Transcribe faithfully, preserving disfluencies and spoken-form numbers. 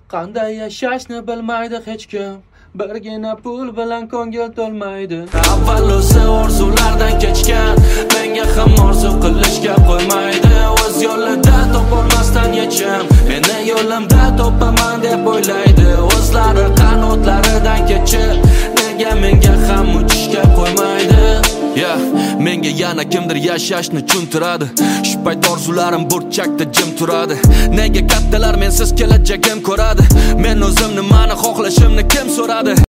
Qanday yashashni bilmaydi hech kim, birgina pul bilan ko'ngil to'lmaydi. Avval o'zi orzulardan kechgan, menga ham orzu qilishga qo'ymaydi. O'z yo'lida topolmasdan yechim, meni yo'limda topaman deb o'ylaydi. O'zlari qanotlaridan kechib, nega menga ham uchishga qo'ymaydi? Yeah, menga yana kimdir yashashni tushuntiradi. Shu payt orzularim burchakda jim turadi. Nega kattalar mensiz kelajagim ko'radi? Men o'zim nimani xohlashimni kim so'radi?